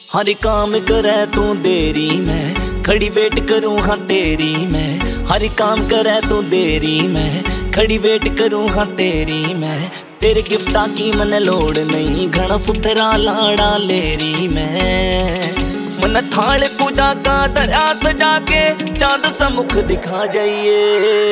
हर काम करे तू देरी मैं खड़ी वेट करूँ हाँ तेरी मैं। हर काम करे तू देरी मैं खड़ी वेट करूँ हाँ तेरी मैं। तेरे गिफ्टा की मन लोड़ नहीं घना सुथरा लाड़ा लेरी मैं। मन थाल पूजा का दरिया सजा के चांद सा मुख दिखा जाइए।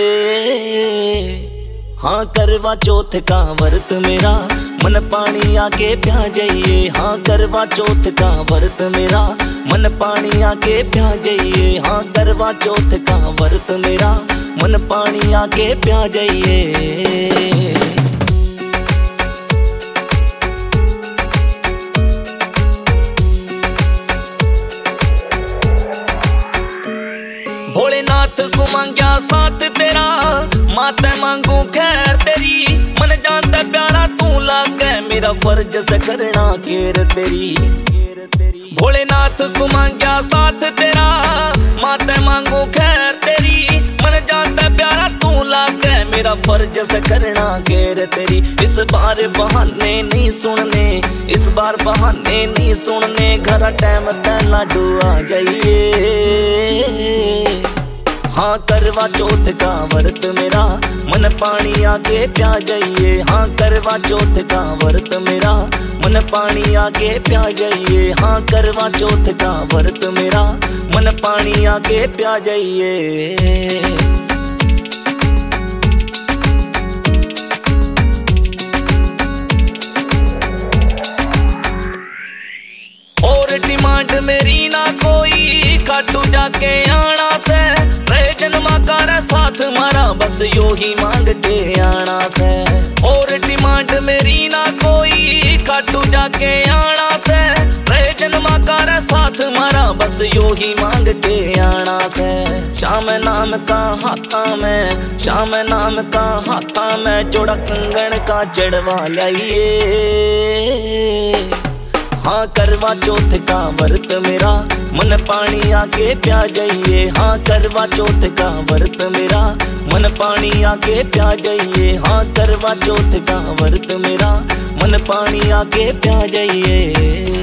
हाँ करवा चौथ का व्रत मेरा मन पानी आके प्या जाइए। हाँ करवा चौथ का व्रत मेरा मन पानी आके प्या जाइए। हाँ करवा चौथ का व्रत मेरा मन पानी आके प्या जाइए। भोलेनाथ सु मांग्या साथ तेरा माते मांगू खैर तेरी। मन जानता प्यारा तू लागे मेरा फर्ज से करना केर तेरी। भोलेनाथ सु मांग्या साथ तेरा माते मांगू खैर तेरी। मन जानता प्यारा तू लागे मेरा फर्ज से करना केर तेरी। इस बार बहाने नहीं सुनने इस बार बहाने नहीं सुनने घर टाइम ते लाडू आ जाइए। हाँ करवा चौथ का व्रत मेरा मन पानी आके प्या जाइए। हाँ करवा चौथ का व्रत मेरा मन पानी आके प्या जाइए। हाँ करवा चौथ का व्रत मेरा मन पानी आके प्या जाइए। और डिमांड मेरी ना कोई खाटू जाके आना से। रहे जन्मा कर साथ मारा बस यो ही मांग के आना से। और डिमांड मेरी ना कोई खाटू जाके आना से। रहे जन्मा कर साथ मारा बस यो ही मांग के आना से। श्याम नाम का हाथा में श्याम नाम का हाथा में जोड़ा कंगन का जड़वा लाइए। हाँ करवा चौथ का व्रत मेरा मन पानी आके प्या जाइए। हाँ करवा चौथ का व्रत मेरा मन पानी आके प्या जाइए। हाँ करवा चौथ का व्रत मेरा मन पानी आके प्या जाइए।